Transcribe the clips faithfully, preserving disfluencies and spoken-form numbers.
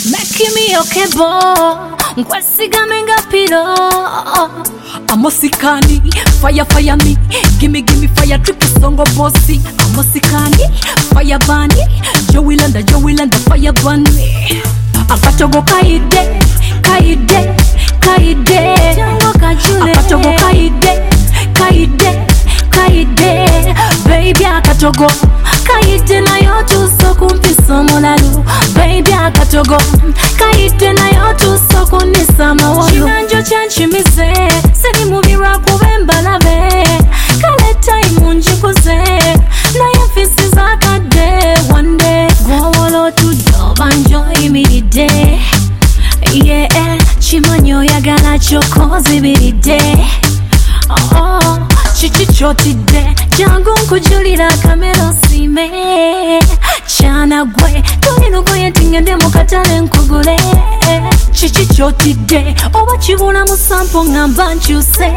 Making me okay boy, nkwesigamye nga pilo. Amosikani, fire fire me, gimme gimme fire tricky songo bossy. Amosikani, fire bunny, Joey Landa, Joey Landa, fire bunny. Akatogo kaide, kaide, kaide. Jango kajule. Akatogo kaide, kaide, kaide. Baby akatogo, kaide na yotu so kumpisa molalu. Baby akatogo, kaide na yotu so kunisa mawolu. Chinanjo chanchimize, seni mubira kubemba labe. Kale time unjikuze, na yafisi zakade one day. Gwawolo to dove enjoy me day. Yeah, chimanyo yagala chokozi bide. Oh, chichi chotide, jangu nkujulira kamero sime. Chana gwe, tulino gwe tingende mukatale nkugule. Chichi chotide, oba chibuna musampo ngamba nchuse.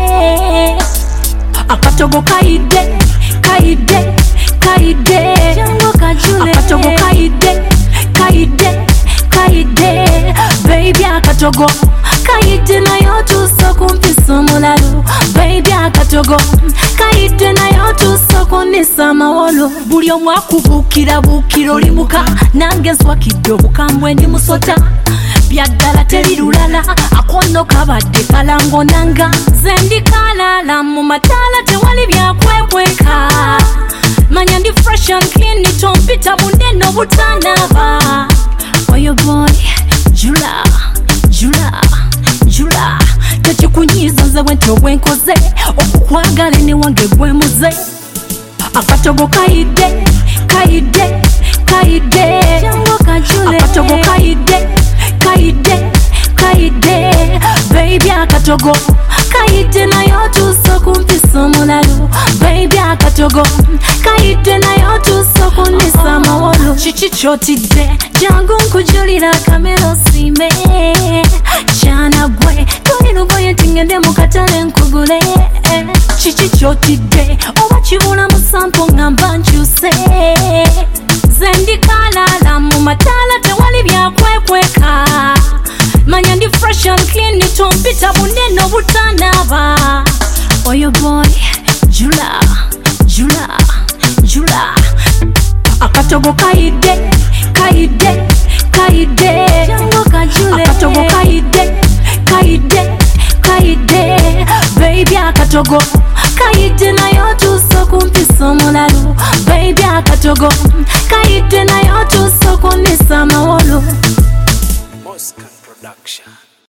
Akatogo kaide, kaide, kaide. Jangu kajule. Akatogo kaide, kaide, kaide. Baby akatogo, kaide na yotu so kumpisa molalu. Baby akatogo, kaide na yotu so kunisa mawolu. Buli omu akubukira bukira olimuka, nange nswakidde obukambwe ndi musota. Byaddala teri lulala, akono kabadde kalango nanga. Zendi kalala mu matala tewali byakwekweka. Manya ndi fresh and clean, nitompita muneno butanaba. Oyo boy, jula, jula, jula. Tekikunyiza nze bwentyo bwenkoze, okukwagala ne wange gwemuze. Akatogo kaide, kaide, kaide. Jango kajule. Akatogo kaide, kaide, kaide. Baby akatogo, kaide na yotu so kumpisa molalu. Baby akatogo, kaide na yotu so kunisa mawolu. Chichi chotide, jangu nkujulira kamero sime. Chana gwe, tulino gwe tingende mukatale nkugule. chichi chotide, oba chibuna musampo ngamba nchuse. Zendi kalala mu matala tewali byakwekweka. Manya ndi fresh and clean, nitompita buneno butanaba. oyo boy, jula, jula, jula. Akatogo kaide, kaide, kaide. Jango kajule. Akatogo kaide, kaide, kaide. Baby akatogo, kaide na yotu so kumpisa molalu. Baby akatogo, kaide na yotu so kunisa mawolu. Moscan Production.